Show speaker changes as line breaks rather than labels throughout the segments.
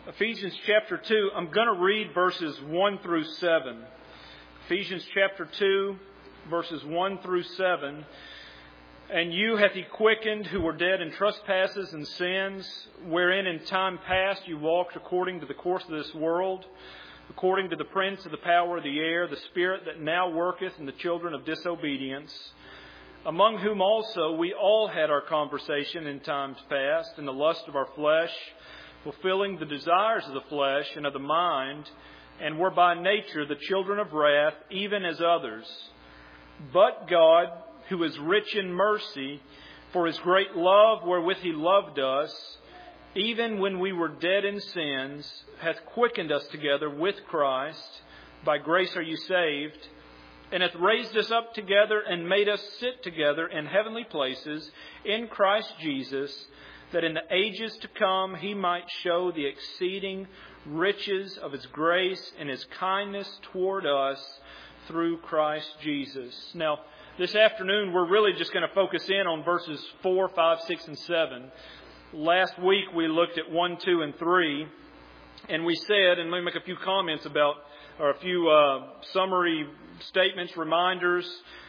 Ephesians chapter 2, I'm going to read verses 1 through 7. Ephesians chapter 2, verses 1 through 7. And you hath He quickened who were dead in trespasses and sins, wherein in time past you walked according to the course of this world, according to the prince of the power of the air, the spirit that now worketh in the children of disobedience, among whom also we all had our conversation in times past, in the lust of our flesh, fulfilling the desires of the flesh and of the mind, and were by nature the children of wrath, even as others. But God, who is rich in mercy, for His great love wherewith He loved us, even when we were dead in sins, hath quickened us together with Christ. By grace are you saved, and hath raised us up together and made us sit together in heavenly places in Christ Jesus, that in the ages to come He might show the exceeding riches of His grace and His kindness toward us through Christ Jesus. Now, this afternoon we're really just going to focus in on verses 4, 5, 6, and 7. Last week we looked at 1, 2, and 3, and we said, and let me make a few comments about, or a few summary statements, reminders.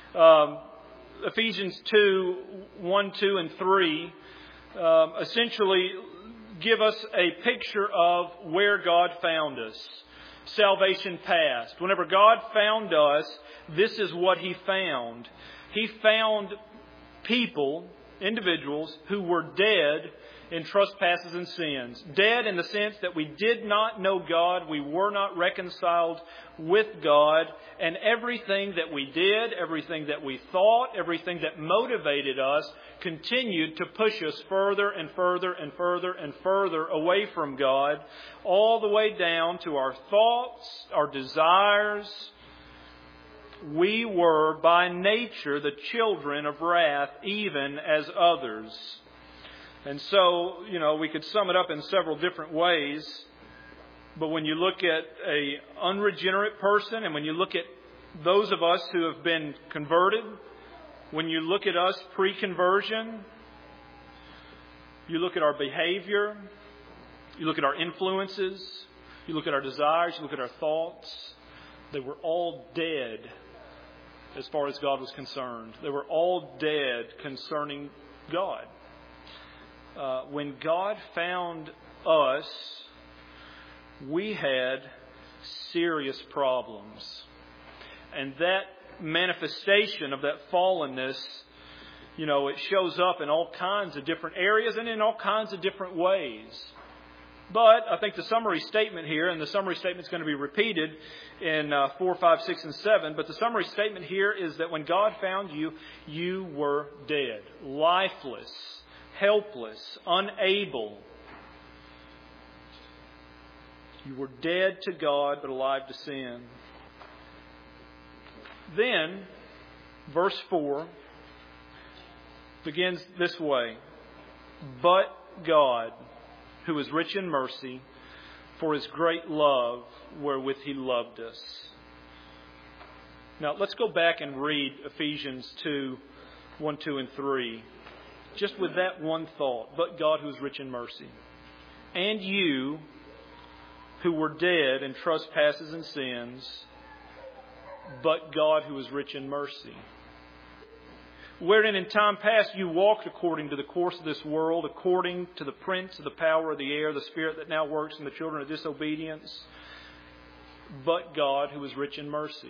Ephesians 2, 1, 2, and 3 essentially give us a picture of where God found us. Salvation past. Whenever God found us, this is what He found. He found people, individuals, who were dead in trespasses and sins. Dead in the sense that we did not know God, we were not reconciled with God, and everything that we did, everything that we thought, everything that motivated us continued to push us further and further and further and further away from God, all the way down to our thoughts, our desires. We were by nature the children of wrath, even as others. And so, we could sum it up in several different ways. But when you look at an unregenerate person, and when you look at those of us who have been converted, when you look at us pre-conversion, you look at our behavior, you look at our influences, you look at our desires, you look at our thoughts, they were all dead as far as God was concerned. They were all dead concerning God. When God found us, we had serious problems. And that manifestation of that fallenness, it shows up in all kinds of different areas and in all kinds of different ways. But I think the summary statement here, and the summary statement is going to be repeated in 4, 5, 6, and 7, but the summary statement here is that when God found you, you were dead, lifeless, helpless, unable. You were dead to God, but alive to sin. Then, verse 4 begins this way. But God, who is rich in mercy, for His great love wherewith He loved us. Now, let's go back and read Ephesians 2, 1, 2, and 3. Just with that one thought. But God, who is rich in mercy. And you, who were dead in trespasses and sins, but God, who is rich in mercy, wherein in time past you walked according to the course of this world, according to the prince of the power of the air, the spirit that now works in the children of disobedience, but God, who is rich in mercy,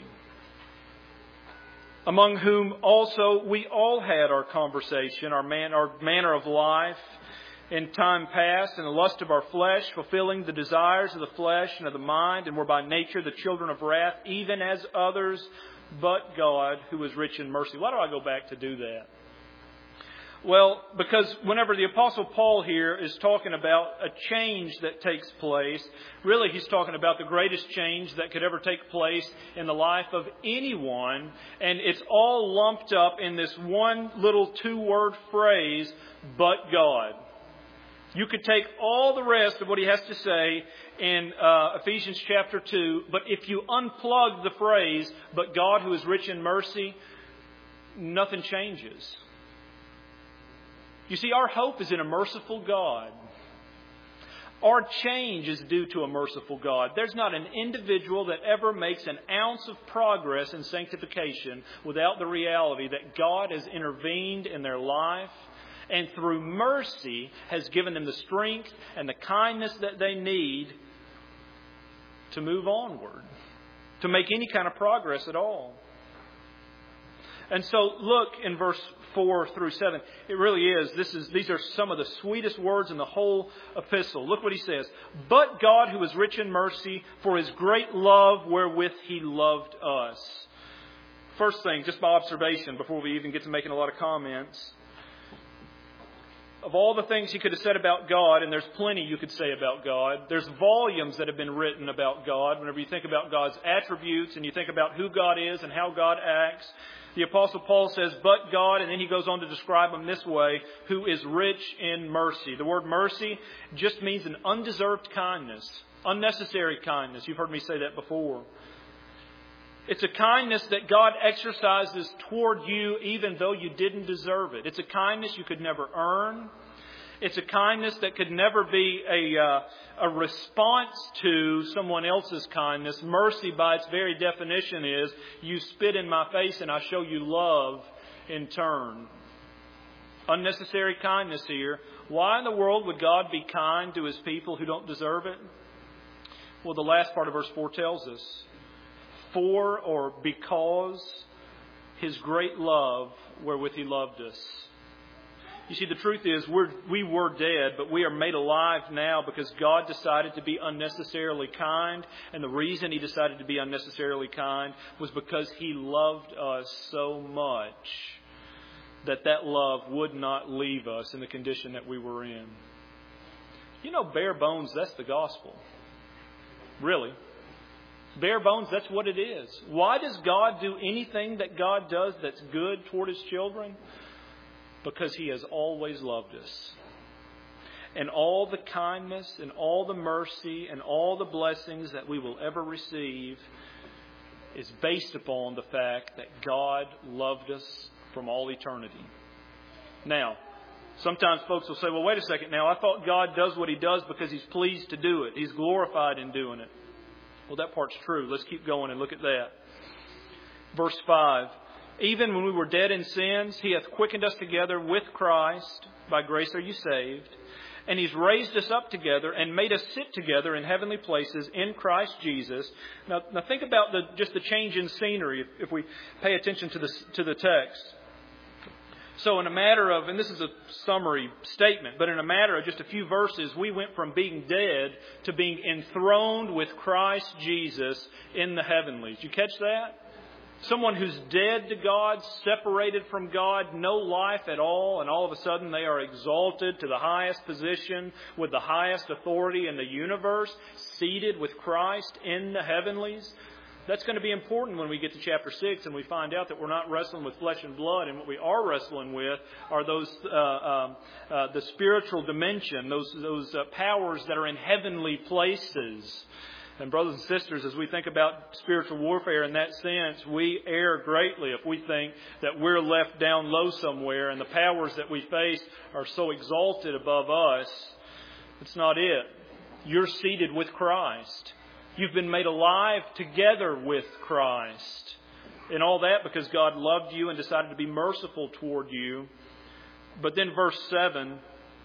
among whom also we all had our conversation, our manner of life, in time past, in the lust of our flesh, fulfilling the desires of the flesh and of the mind, and were by nature the children of wrath, even as others, but God, who is rich in mercy. Why do I go back to do that? Well, because whenever the Apostle Paul here is talking about a change that takes place, really he's talking about the greatest change that could ever take place in the life of anyone, and it's all lumped up in this one little 2-word phrase, but God. You could take all the rest of what he has to say in Ephesians chapter 2, but if you unplug the phrase, but God who is rich in mercy, nothing changes. You see, our hope is in a merciful God. Our change is due to a merciful God. There's not an individual that ever makes an ounce of progress in sanctification without the reality that God has intervened in their life and through mercy has given them the strength and the kindness that they need to move onward, to make any kind of progress at all. And so look in verse 4 through 7. It really is. These are some of the sweetest words in the whole epistle. Look what he says. But God, who is rich in mercy, for His great love wherewith He loved us. First thing, just by observation, before we even get to making a lot of comments. Of all the things he could have said about God, and there's plenty you could say about God, there's volumes that have been written about God. Whenever you think about God's attributes and you think about who God is and how God acts, the Apostle Paul says, but God, and then he goes on to describe Him this way, who is rich in mercy. The word mercy just means an undeserved kindness, unnecessary kindness. You've heard me say that before. It's a kindness that God exercises toward you even though you didn't deserve it. It's a kindness you could never earn. It's a kindness that could never be a response to someone else's kindness. Mercy, by its very definition, is you spit in my face and I show you love in turn. Unnecessary kindness here. Why in the world would God be kind to His people who don't deserve it? Well, the last part of verse 4 tells us. For or because His great love wherewith He loved us. You see, the truth is we were dead, but we are made alive now because God decided to be unnecessarily kind. And the reason He decided to be unnecessarily kind was because He loved us so much that love would not leave us in the condition that we were in. You know, bare bones, that's the gospel. Really. Bare bones, that's what it is. Why does God do anything that God does that's good toward His children? Because He has always loved us. And all the kindness and all the mercy and all the blessings that we will ever receive is based upon the fact that God loved us from all eternity. Now, sometimes folks will say, well, wait a second now. I thought God does what He does because He's pleased to do it. He's glorified in doing it. Well, that part's true. Let's keep going and look at that. Verse 5. Even when we were dead in sins, He hath quickened us together with Christ. By grace are you saved. And He's raised us up together and made us sit together in heavenly places in Christ Jesus. Now think about just the change in scenery if we pay attention to the text. So in a matter of, and this is a summary statement, but in a matter of just a few verses, we went from being dead to being enthroned with Christ Jesus in the heavenlies. You catch that? Someone who's dead to God, separated from God, no life at all, and all of a sudden they are exalted to the highest position with the highest authority in the universe, seated with Christ in the heavenlies. That's going to be important when we get to chapter 6 and we find out that we're not wrestling with flesh and blood, and what we are wrestling with are those the spiritual dimension, those powers that are in heavenly places. And brothers and sisters, as we think about spiritual warfare in that sense, we err greatly if we think that we're left down low somewhere and the powers that we face are so exalted above us. It's not it. You're seated with Christ. You've been made alive together with Christ. And all that because God loved you and decided to be merciful toward you. But then verse 7,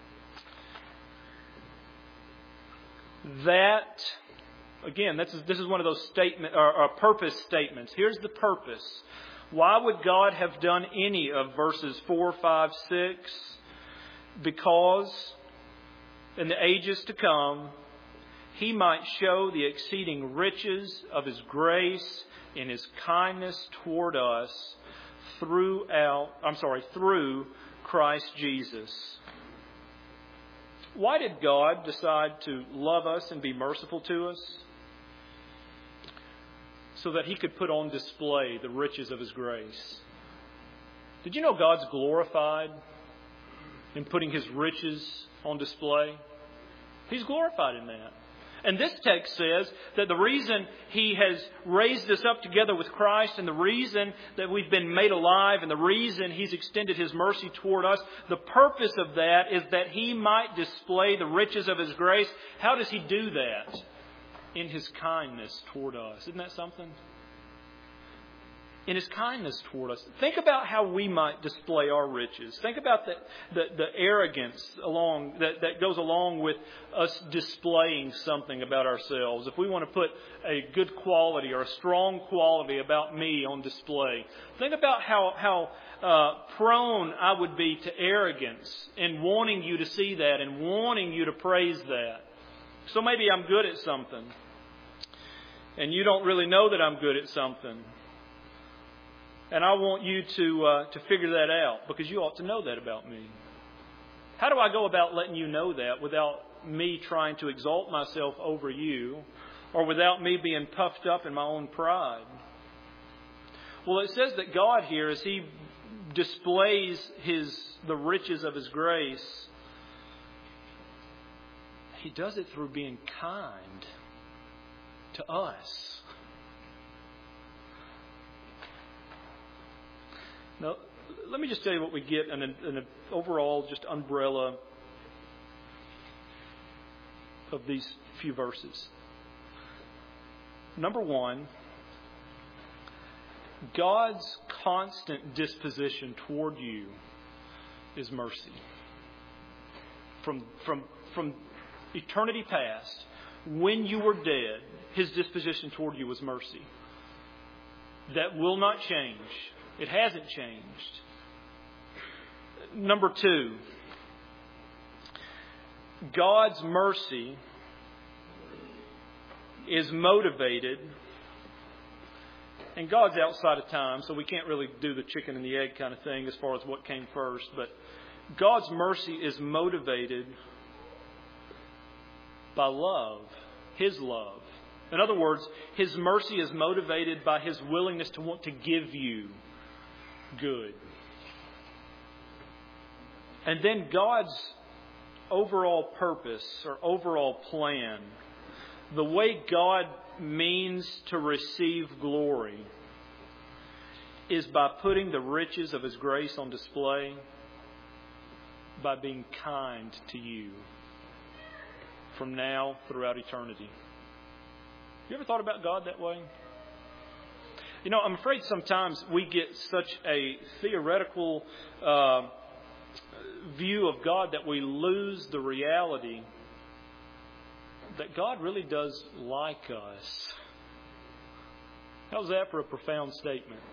that, again, this is one of those purpose statements. Here's the purpose. Why would God have done any of verses 4, 5, 6? Because in the ages to come, He might show the exceeding riches of His grace in His kindness toward us through Christ Jesus. Why did God decide to love us and be merciful to us? So that He could put on display the riches of His grace. Did you know God's glorified in putting His riches on display? He's glorified in that. And this text says that the reason He has raised us up together with Christ, and the reason that we've been made alive, and the reason He's extended His mercy toward us, the purpose of that is that He might display the riches of His grace. How does He do that? In His kindness toward us. Isn't that something? In His kindness toward us. Think about how we might display our riches. Think about the arrogance that goes along with us displaying something about ourselves. If we want to put a good quality or a strong quality about me on display, think about how prone I would be to arrogance in wanting you to see that and wanting you to praise that. So maybe I'm good at something, and you don't really know that I'm good at something. And I want you to figure that out, because you ought to know that about me. How do I go about letting you know that without me trying to exalt myself over you, or without me being puffed up in my own pride? Well, it says that God here, as He displays the riches of His grace, He does it through being kind to us. Now, let me just tell you what we get in an overall just umbrella of these few verses. Number one, God's constant disposition toward you is mercy. From eternity past, when you were dead, His disposition toward you was mercy. That will not change. It hasn't changed. Number two, God's mercy is motivated, and God's outside of time, so we can't really do the chicken and the egg kind of thing as far as what came first, but God's mercy is motivated by love, His love. In other words, His mercy is motivated by His willingness to want to give you good. And then God's overall purpose or overall plan, the way God means to receive glory, is by putting the riches of His grace on display, by being kind to you from now throughout eternity. You ever thought about God that way? You know, I'm afraid sometimes we get such a theoretical view of God that we lose the reality that God really does like us. How's that for a profound statement?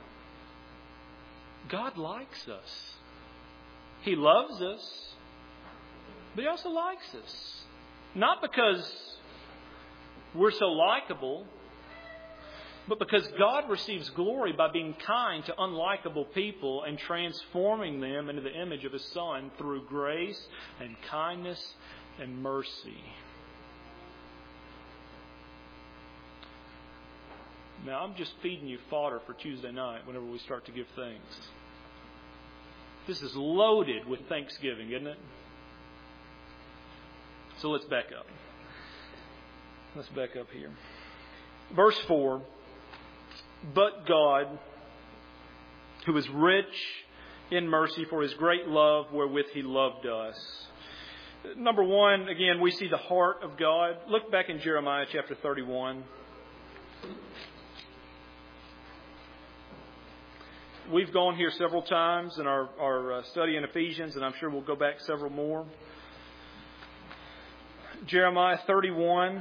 God likes us. He loves us, but He also likes us. Not because we're so likable, but because God receives glory by being kind to unlikable people and transforming them into the image of His Son through grace and kindness and mercy. Now, I'm just feeding you fodder for Tuesday night whenever we start to give thanks. This is loaded with thanksgiving, isn't it? So let's back up. Let's back up here. Verse 4. But God, who is rich in mercy for His great love wherewith He loved us. Number one, again, we see the heart of God. Look back in Jeremiah chapter 31. We've gone here several times in our study in Ephesians, and I'm sure we'll go back several more. Jeremiah 31.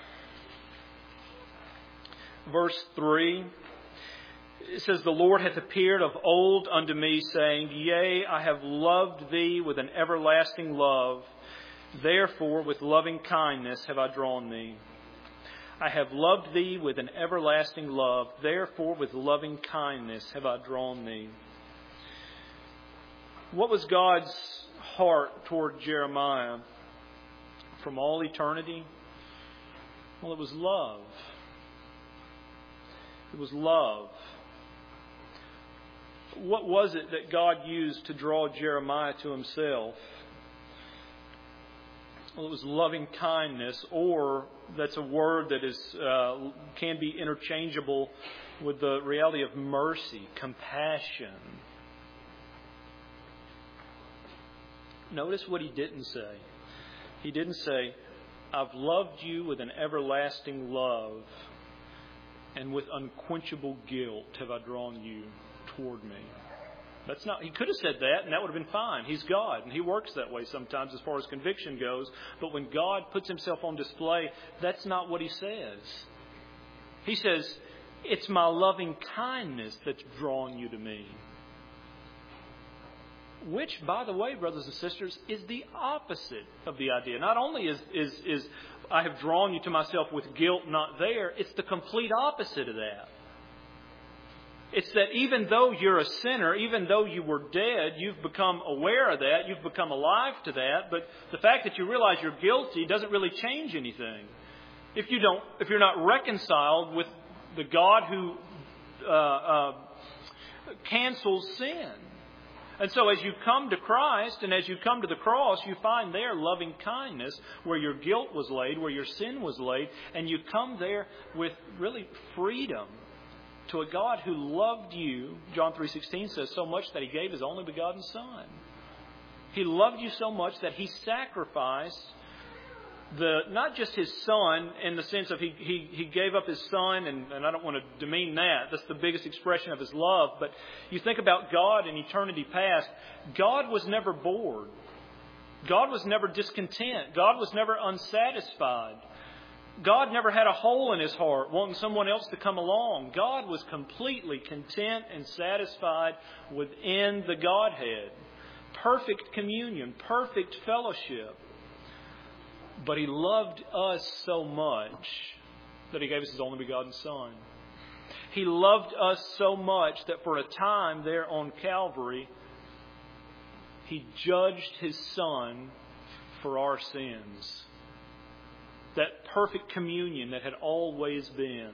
Verse 3, it says, The Lord hath appeared of old unto me, saying, Yea, I have loved thee with an everlasting love. Therefore, with loving kindness have I drawn thee. I have loved thee with an everlasting love. Therefore, with loving kindness have I drawn thee. What was God's heart toward Jeremiah from all eternity? Well, it was love. It was love. What was it that God used to draw Jeremiah to Himself? Well, it was loving kindness, or that's a word that is can be interchangeable with the reality of mercy, compassion. Notice what he didn't say. He didn't say, I've loved you with an everlasting love, and with unquenchable guilt have I drawn you toward me. That's not. He could have said that, and that would have been fine. He's God, and He works that way sometimes as far as conviction goes. But when God puts Himself on display, that's not what He says. He says, it's my loving kindness that's drawing you to me. Which, by the way, brothers and sisters, is the opposite of the idea. Not only is I have drawn you to myself with guilt not there, it's the complete opposite of that. It's that even though you're a sinner, even though you were dead, you've become aware of that, you've become alive to that, but the fact that you realize you're guilty doesn't really change anything. If you're not reconciled with the God who cancels sin. And so as you come to Christ and as you come to the cross, you find there loving kindness where your guilt was laid, where your sin was laid, and you come there with really freedom to a God who loved you, John 3:16 says, so much that He gave His only begotten Son. He loved you so much that He sacrificed not just His Son in the sense of He gave up His Son, and I don't want to demean that. That's the biggest expression of His love. But you think about God in eternity past, God was never bored. God was never discontent. God was never unsatisfied. God never had a hole in His heart wanting someone else to come along. God was completely content and satisfied within the Godhead. Perfect communion, perfect fellowship. But He loved us so much that He gave us His only begotten Son. He loved us so much that for a time there on Calvary, He judged His Son for our sins. That perfect communion that had always been.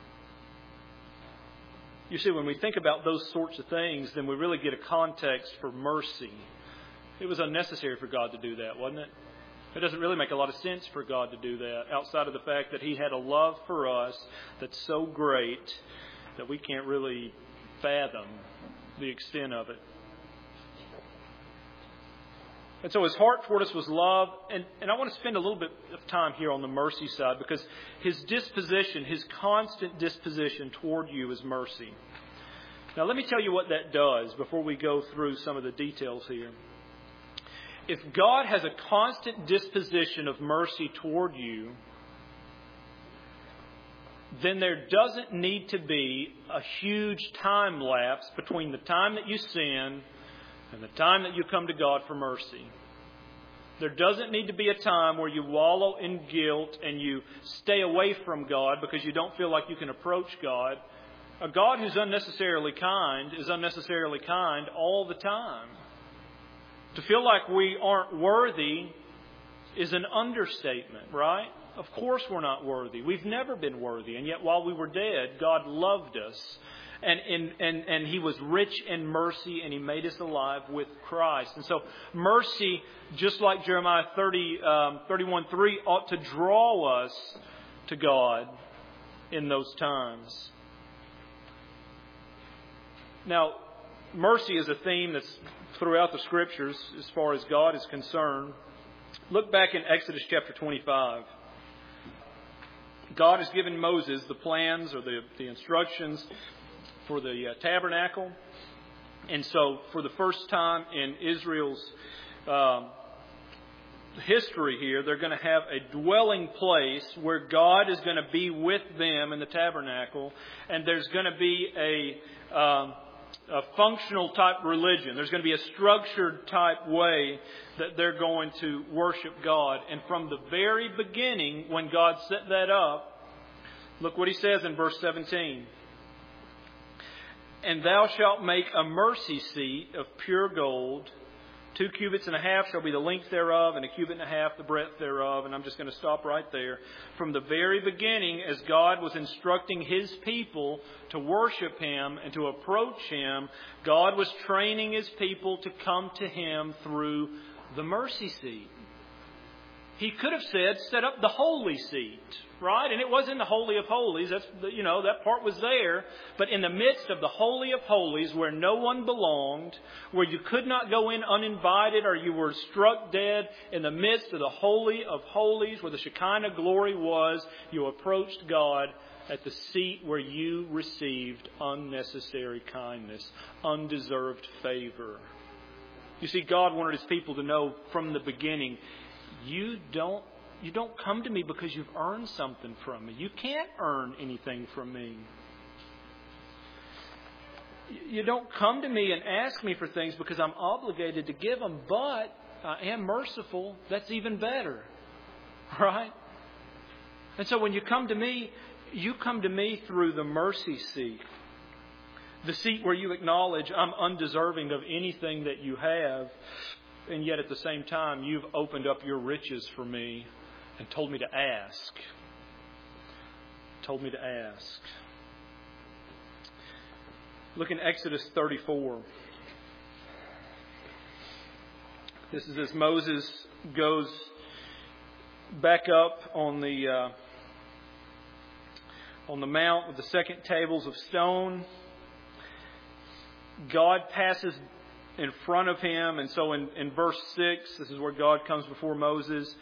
You see, when we think about those sorts of things, then we really get a context for mercy. It was unnecessary for God to do that, wasn't it? It doesn't really make a lot of sense for God to do that, outside of the fact that He had a love for us that's so great that we can't really fathom the extent of it. And so His heart toward us was love. And I want to spend a little bit of time here on the mercy side, because His disposition, His constant disposition toward you is mercy. Now let me tell you what that does before we go through some of the details here. If God has a constant disposition of mercy toward you, then there doesn't need to be a huge time lapse between the time that you sin and the time that you come to God for mercy. There doesn't need to be a time where you wallow in guilt and you stay away from God because you don't feel like you can approach God. A God who's unnecessarily kind is unnecessarily kind all the time. To feel like we aren't worthy is an understatement, right? Of course we're not worthy. We've never been worthy. And yet while we were dead, God loved us. And He was rich in mercy, and He made us alive with Christ. And so mercy, just like Jeremiah 31:3, ought to draw us to God in those times. Now, mercy is a theme that's throughout the Scriptures as far as God is concerned. Look back in Exodus chapter 25. God has given Moses the plans or the instructions for the tabernacle. And so for the first time in Israel's history here, they're going to have a dwelling place where God is going to be with them in the tabernacle. And there's going to be a functional type religion. There's going to be a structured type way that they're going to worship God. And from the very beginning, when God set that up, look what He says in verse 17. And thou shalt make a mercy seat of pure gold. 2 cubits and a half shall be the length thereof, and 1.5 cubits the breadth thereof. And I'm just going to stop right there. From the very beginning, as God was instructing His people to worship Him and to approach Him, God was training His people to come to Him through the mercy seat. He could have said, set up the holy seat, right? And it was in the Holy of Holies. That part was there. But in the midst of the Holy of Holies, where no one belonged, where you could not go in uninvited or you were struck dead, in the midst of the Holy of Holies, where the Shekinah glory was, you approached God at the seat where you received unnecessary kindness, undeserved favor. You see, God wanted His people to know from the beginning, you don't come to me because you've earned something from me. You can't earn anything from me. You don't come to me and ask me for things because I'm obligated to give them, but I am merciful. That's even better. Right? And so when you come to me through the mercy seat. The seat where you acknowledge I'm undeserving of anything that you have. And yet at the same time, you've opened up your riches for me and told me to ask. Told me to ask. Look in Exodus 34. This is as Moses goes back up on the mount with the second tables of stone. God passes in front of him. And so in verse 6, this is where God comes before Moses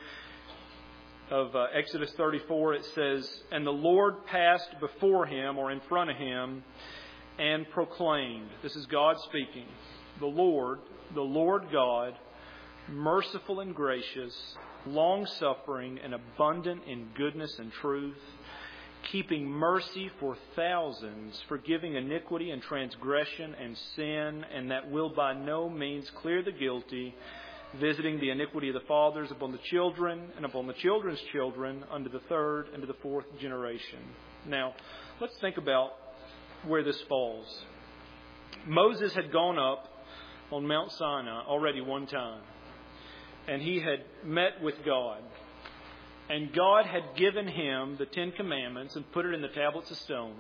of Exodus 34. It says, and the Lord passed before him, or in front of him, and proclaimed. This is God speaking. The Lord God, merciful and gracious, long-suffering and abundant in goodness and truth, keeping mercy for thousands, forgiving iniquity and transgression and sin, and that will by no means clear the guilty, visiting the iniquity of the fathers upon the children and upon the children's children unto the third and to the fourth generation. Now, let's think about where this falls. Moses had gone up on Mount Sinai already one time, and he had met with God. And God had given him the 10 Commandments and put it in the tablets of stone.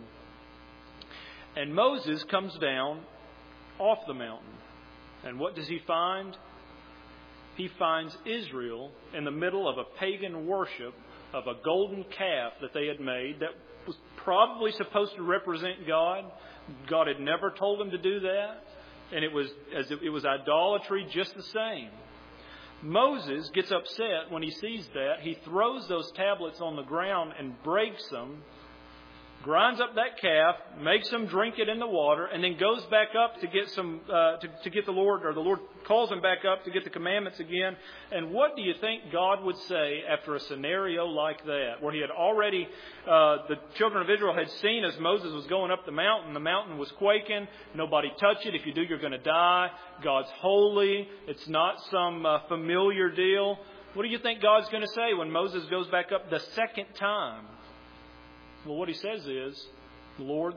And Moses comes down off the mountain. And what does he find? He finds Israel in the middle of a pagan worship of a golden calf that they had made that was probably supposed to represent God. God had never told them to do that. And it was idolatry just the same. Moses gets upset when he sees that. He throws those tablets on the ground and breaks them, grinds up that calf, makes them drink it in the water, and then goes back up to get to get the Lord, or the Lord calls him back up to get the commandments again. And what do you think God would say after a scenario like that, where he had already, the children of Israel had seen as Moses was going up the mountain was quaking. Nobody touch it. If you do, you're going to die. God's holy. It's not some familiar deal. What do you think God's going to say when Moses goes back up the second time? Well, what he says is, the Lord,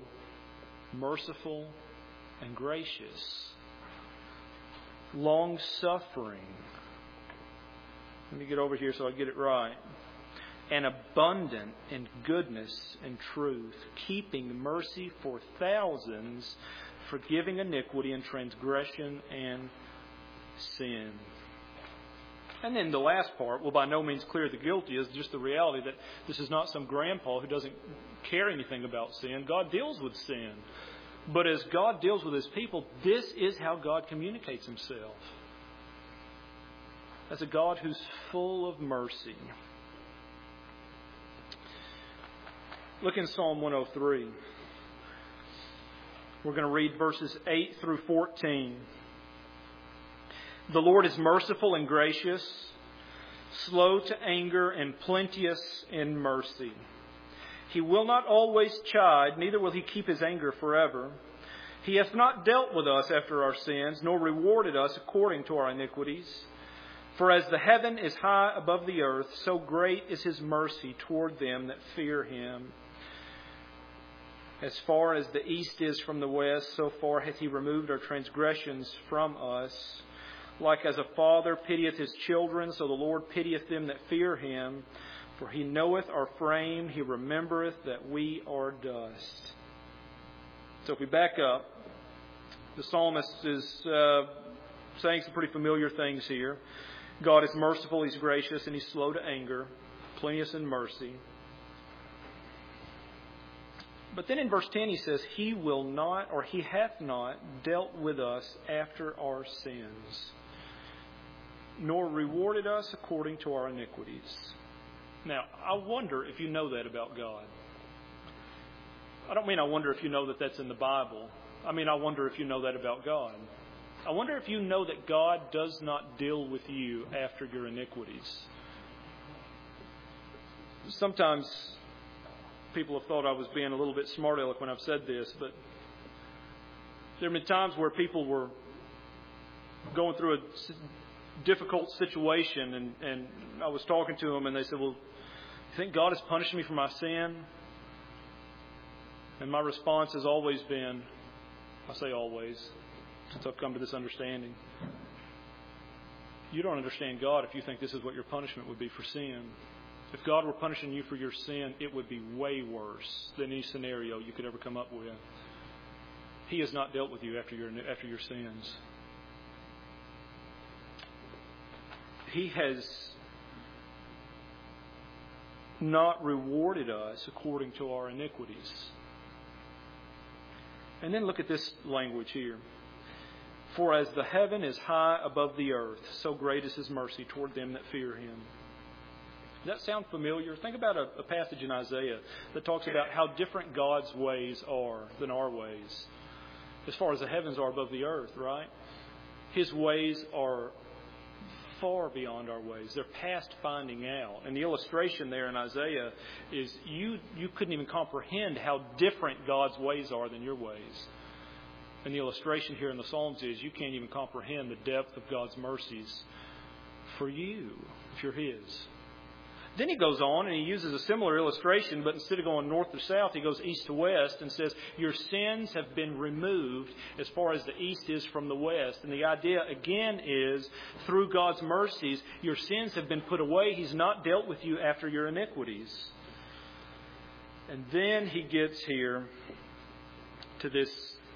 merciful and gracious, long-suffering. Let me get over here so I get it right. And abundant in goodness and truth, keeping mercy for thousands, forgiving iniquity and transgression and sin. And then the last part, will by no means clear the guilty, is just the reality that this is not some grandpa who doesn't care anything about sin. God deals with sin. But as God deals with His people, this is how God communicates Himself. As a God who's full of mercy. Look in Psalm 103. We're going to read verses 8 through 14. The Lord is merciful and gracious, slow to anger and plenteous in mercy. He will not always chide, neither will He keep His anger forever. He hath not dealt with us after our sins, nor rewarded us according to our iniquities. For as the heaven is high above the earth, so great is His mercy toward them that fear Him. As far as the east is from the west, so far hath He removed our transgressions from us. Like as a father pitieth his children, so the Lord pitieth them that fear Him. For He knoweth our frame, He remembereth that we are dust. So if we back up, the psalmist is saying some pretty familiar things here. God is merciful, He's gracious, and He's slow to anger, plenteous in mercy. But then in verse 10 he says, He will not, or He hath not, dealt with us after our sins, nor rewarded us according to our iniquities. Now, I wonder if you know that about God. I don't mean I wonder if you know that that's in the Bible. I mean I wonder if you know that about God. I wonder if you know that God does not deal with you after your iniquities. Sometimes people have thought I was being a little bit smart aleck when I've said this, but there have been times where people were going through a difficult situation, and I was talking to them, and they said, well, you think God is punishing me for my sin? And my response has always been, I say always, since I've come to this understanding, you don't understand God if you think this is what your punishment would be for sin. If God were punishing you for your sin, it would be way worse than any scenario you could ever come up with. He has not dealt with you after your sins. He has not rewarded us according to our iniquities. And then look at this language here. For as the heaven is high above the earth, so great is His mercy toward them that fear Him. Does that sound familiar? Think about a passage in Isaiah that talks about how different God's ways are than our ways. As far as the heavens are above the earth, right? His ways are far beyond our ways. They're past finding out. And the illustration there in Isaiah is you couldn't even comprehend how different God's ways are than your ways. And the illustration here in the Psalms is you can't even comprehend the depth of God's mercies for you if you're His. Then he goes on and he uses a similar illustration, but instead of going north to south, he goes east to west and says, your sins have been removed as far as the east is from the west. And the idea again is, through God's mercies, your sins have been put away. He's not dealt with you after your iniquities. And then he gets here to this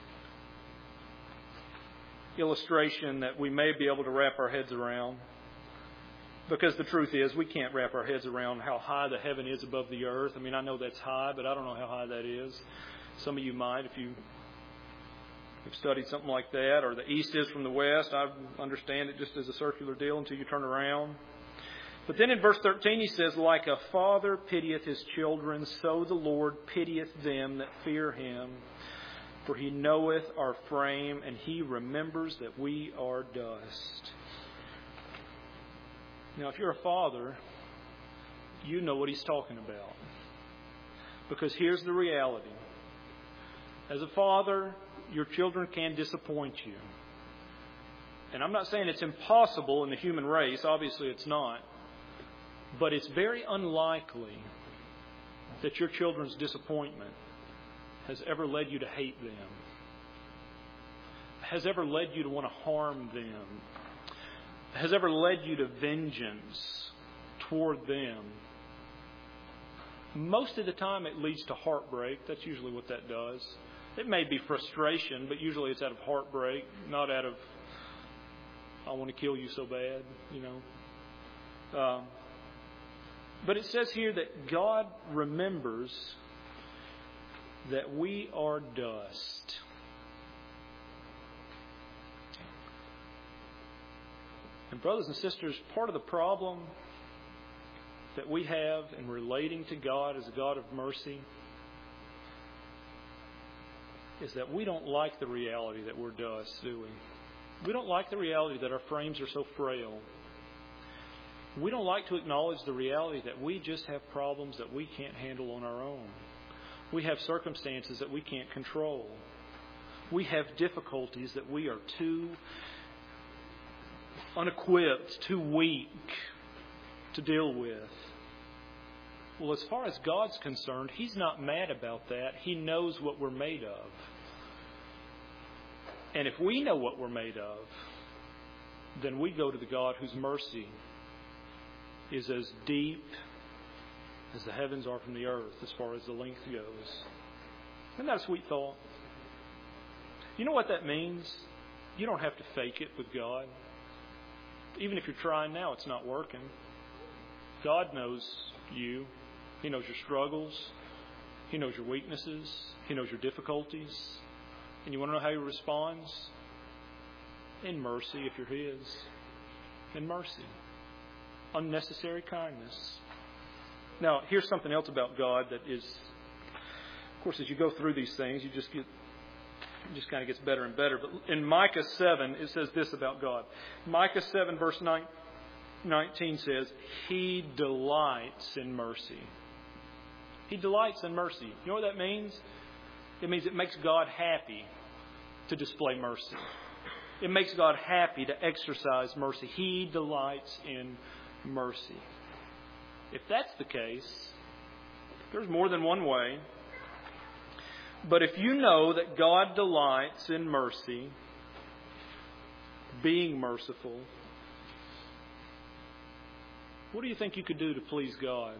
illustration that we may be able to wrap our heads around. Because the truth is, we can't wrap our heads around how high the heaven is above the earth. I mean, I know that's high, but I don't know how high that is. Some of you might if you have studied something like that. Or the east is from the west. I understand it just as a circular deal until you turn around. But then in verse 13 he says, like a father pitieth his children, so the Lord pitieth them that fear Him. For He knoweth our frame, and He remembers that we are dust. Now, if you're a father, you know what he's talking about. Because here's the reality. As a father, your children can disappoint you. And I'm not saying it's impossible in the human race. Obviously, it's not. But it's very unlikely that your children's disappointment has ever led you to hate them, has ever led you to want to harm them, has ever led you to vengeance toward them. Most of the time it leads to heartbreak. That's usually what that does. It may be frustration, but usually it's out of heartbreak, not out of, I want to kill you so bad, you know. But it says here that God remembers that we are dust. And brothers and sisters, part of the problem that we have in relating to God as a God of mercy is that we don't like the reality that we're dust, do we? We don't like the reality that our frames are so frail. We don't like to acknowledge the reality that we just have problems that we can't handle on our own. We have circumstances that we can't control. We have difficulties that we are too unequipped, too weak to deal with. Well, as far as God's concerned, He's not mad about that. He knows what we're made of. And if we know what we're made of, then we go to the God whose mercy is as deep as the heavens are from the earth as far as the length goes. Isn't that a sweet thought? You know what that means? You don't have to fake it with God. Even if you're trying now, it's not working. God knows you. He knows your struggles. He knows your weaknesses. He knows your difficulties. And you want to know how He responds? In mercy, if you're His. In mercy. Unnecessary kindness. Now, here's something else about God that is, of course, as you go through these things, it just kind of gets better and better. But in Micah 7, it says this about God. Micah 7, verse 19 says, He delights in mercy. He delights in mercy. You know what that means? It means it makes God happy to display mercy. It makes God happy to exercise mercy. He delights in mercy. If that's the case, there's more than one way. But if you know that God delights in mercy, being merciful, what do you think you could do to please God?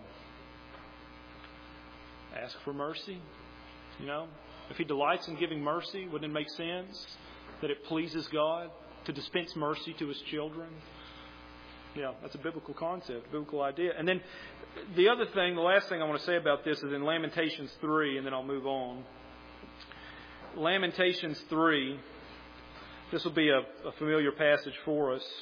Ask for mercy. You know, if He delights in giving mercy, wouldn't it make sense that it pleases God to dispense mercy to His children? Yeah, that's a biblical concept, biblical idea. And then the other thing, the last thing I want to say about this is in Lamentations 3, and then I'll move on. Lamentations 3, this will be a familiar passage for us.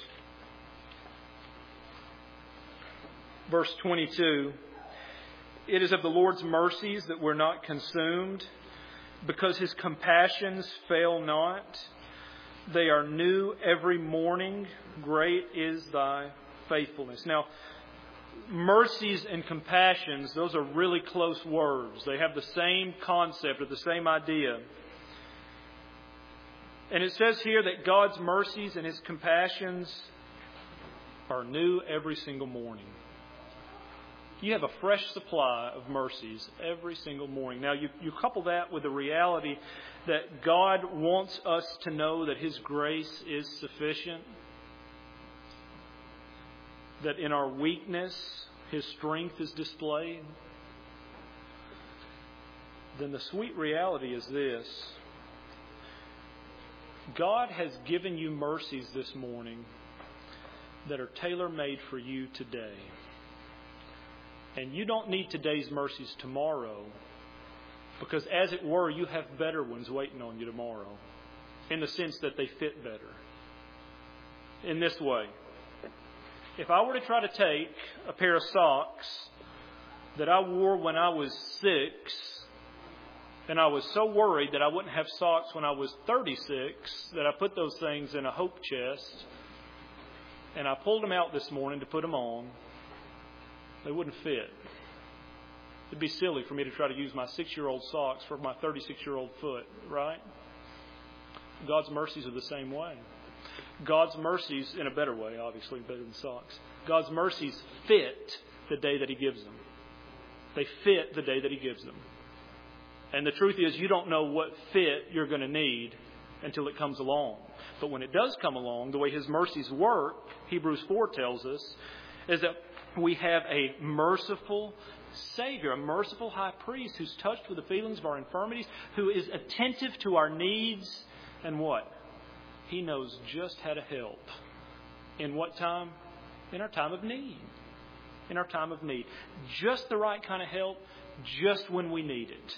Verse 22, It is of the Lord's mercies that we're not consumed, because His compassions fail not. They are new every morning. Great is Thy faithfulness. Now, mercies and compassions, those are really close words. They have the same concept or the same idea. And it says here that God's mercies and His compassions are new every single morning. You have a fresh supply of mercies every single morning. Now, you couple that with the reality that God wants us to know that His grace is sufficient, that in our weakness, His strength is displayed, then the sweet reality is this. God has given you mercies this morning that are tailor-made for you today. And you don't need today's mercies tomorrow, because as it were, you have better ones waiting on you tomorrow, in the sense that they fit better. In this way, if I were to try to take a pair of socks that I wore when I was 6, and I was so worried that I wouldn't have socks when I was 36, that I put those things in a hope chest, and I pulled them out this morning to put them on, they wouldn't fit. It'd be silly for me to try to use my 6-year-old socks for my 36-year-old foot, right? God's mercies are the same way. God's mercies, in a better way, obviously, better than socks. God's mercies fit the day that He gives them. They fit the day that He gives them. And the truth is, you don't know what fit you're going to need until it comes along. But when it does come along, the way His mercies work, Hebrews 4 tells us, is that we have a merciful Savior, a merciful high priest who's touched with the feelings of our infirmities, who is attentive to our needs, and what? He knows just how to help. In what time? In our time of need. In our time of need. Just the right kind of help, just when we need it.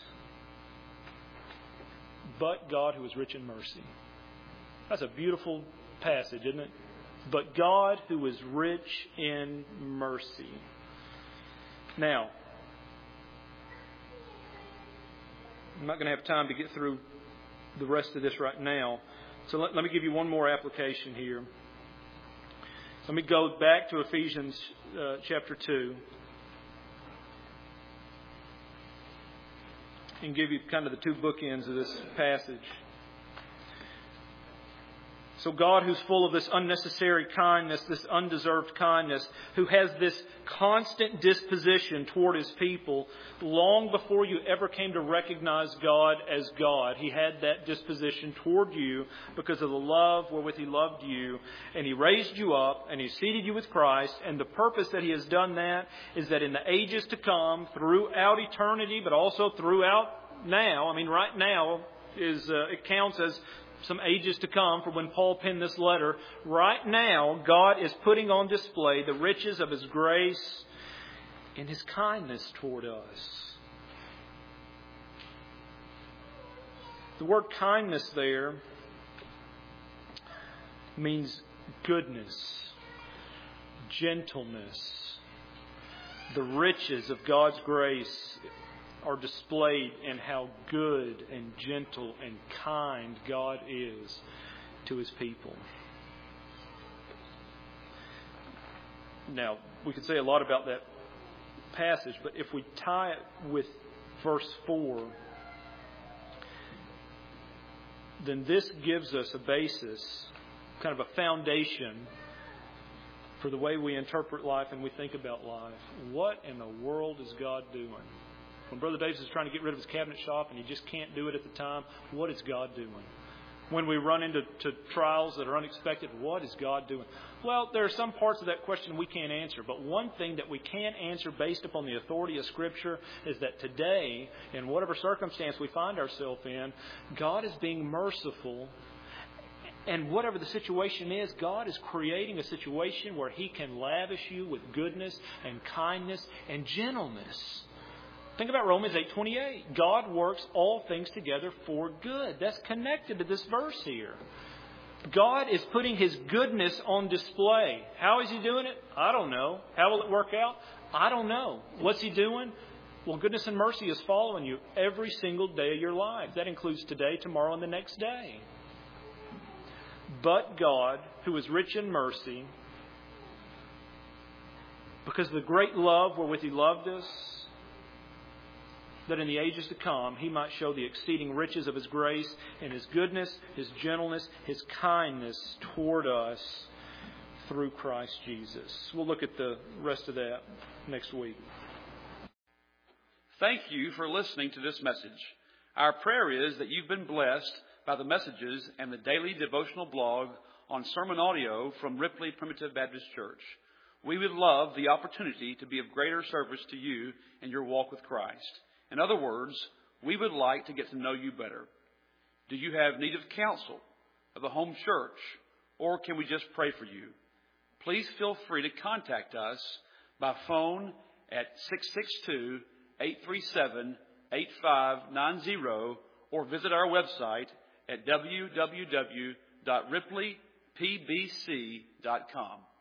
But God who is rich in mercy. That's a beautiful passage, isn't it? But God who is rich in mercy. Now, I'm not going to have time to get through the rest of this right now. So let me give you one more application here. Let me go back to Ephesians chapter 2 and give you kind of the two bookends of this passage. So God, who's full of this unnecessary kindness, this undeserved kindness, who has this constant disposition toward His people, long before you ever came to recognize God as God, He had that disposition toward you because of the love wherewith He loved you. And He raised you up and He seated you with Christ. And the purpose that He has done that is that in the ages to come, throughout eternity, but also throughout now, right now, it counts as some ages to come, for when Paul penned this letter, right now God is putting on display the riches of His grace and His kindness toward us. The word kindness there means goodness, gentleness. The riches of God's grace are displayed in how good and gentle and kind God is to His people. Now, we could say a lot about that passage, but if we tie it with verse 4, then this gives us a basis, kind of a foundation for the way we interpret life and we think about life. What in the world is God doing? When Brother Davis is trying to get rid of his cabinet shop and he just can't do it at the time, what is God doing? When we run into trials that are unexpected, what is God doing? Well, there are some parts of that question we can't answer. But one thing that we can answer based upon the authority of Scripture is that today, in whatever circumstance we find ourselves in, God is being merciful. And whatever the situation is, God is creating a situation where He can lavish you with goodness and kindness and gentleness. Think about Romans 8:28. God works all things together for good. That's connected to this verse here. God is putting His goodness on display. How is He doing it? I don't know. How will it work out? I don't know. What's He doing? Well, goodness and mercy is following you every single day of your life. That includes today, tomorrow, and the next day. But God, who is rich in mercy, because of the great love wherewith He loved us, that in the ages to come He might show the exceeding riches of His grace and His goodness, His gentleness, His kindness toward us through Christ Jesus. We'll look at the rest of that next week.
Thank you for listening to this message. Our prayer is that you've been blessed by the messages and the daily devotional blog on sermon audio from Ripley Primitive Baptist Church. We would love the opportunity to be of greater service to you in your walk with Christ. In other words, we would like to get to know you better. Do you have need of counsel, of a home church, or can we just pray for you? Please feel free to contact us by phone at 662-837-8590 or visit our website at www.ripleypbc.com.